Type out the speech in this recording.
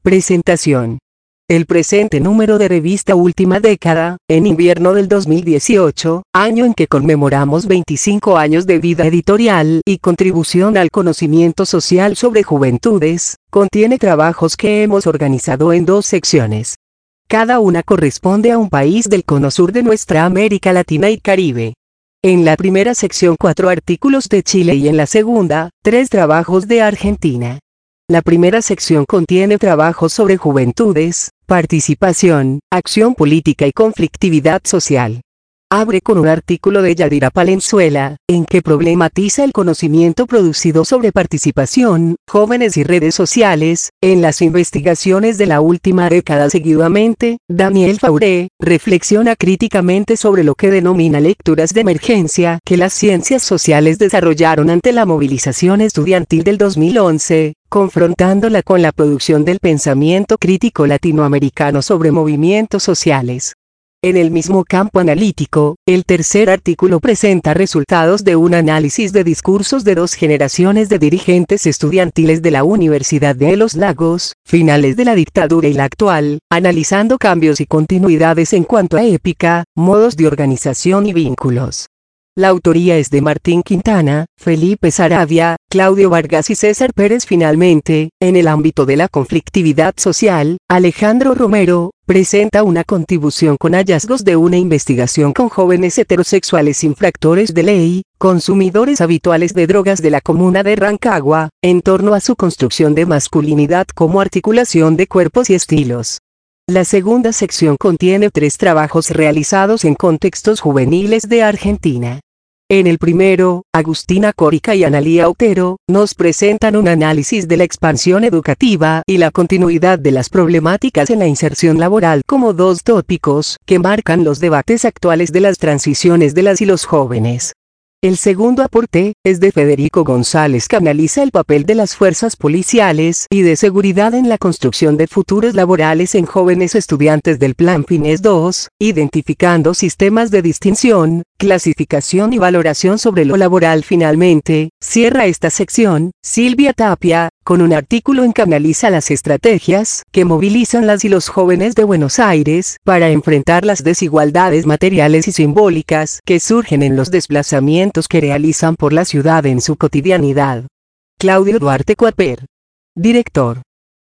Presentación. El presente número de revista Última Década, en invierno del 2018, año en que conmemoramos 25 años de vida editorial y contribución al conocimiento social sobre juventudes, contiene trabajos que hemos organizado en 2 secciones. Cada una corresponde a un país del cono sur de nuestra América Latina y Caribe. En la primera sección 4 artículos de Chile y en la segunda, 3 trabajos de Argentina. La primera sección contiene trabajos sobre juventudes, participación, acción política y conflictividad social. Abre con un artículo de Yadira Palenzuela, en que problematiza el conocimiento producido sobre participación, jóvenes y redes sociales, en las investigaciones de la última década. Seguidamente, Daniel Fauré, reflexiona críticamente sobre lo que denomina lecturas de emergencia que las ciencias sociales desarrollaron ante la movilización estudiantil del 2011, confrontándola con la producción del pensamiento crítico latinoamericano sobre movimientos sociales. En el mismo campo analítico, el tercer artículo presenta resultados de un análisis de discursos de 2 generaciones de dirigentes estudiantiles de la Universidad de Los Lagos, finales de la dictadura y la actual, analizando cambios y continuidades en cuanto a épica, modos de organización y vínculos. La autoría es de Martín Quintana, Felipe Saravia, Claudio Vargas y César Pérez. Finalmente, en el ámbito de la conflictividad social, Alejandro Romero presenta una contribución con hallazgos de una investigación con jóvenes heterosexuales infractores de ley, consumidores habituales de drogas de la comuna de Rancagua, en torno a su construcción de masculinidad como articulación de cuerpos y estilos. La segunda sección contiene 3 trabajos realizados en contextos juveniles de Argentina. En el primero, Agustina Córica y Analía Otero nos presentan un análisis de la expansión educativa y la continuidad de las problemáticas en la inserción laboral como 2 tópicos que marcan los debates actuales de las transiciones de las y los jóvenes. El segundo aporte es de Federico González, que analiza el papel de las fuerzas policiales y de seguridad en la construcción de futuros laborales en jóvenes estudiantes del Plan Fines 2, identificando sistemas de distinción, clasificación y valoración sobre lo laboral. Finalmente, cierra esta sección Silvia Tapia, con un artículo en que analiza las estrategias que movilizan las y los jóvenes de Buenos Aires para enfrentar las desigualdades materiales y simbólicas que surgen en los desplazamientos que realizan por la ciudad en su cotidianidad. Claudio Duarte Cuaper. Director.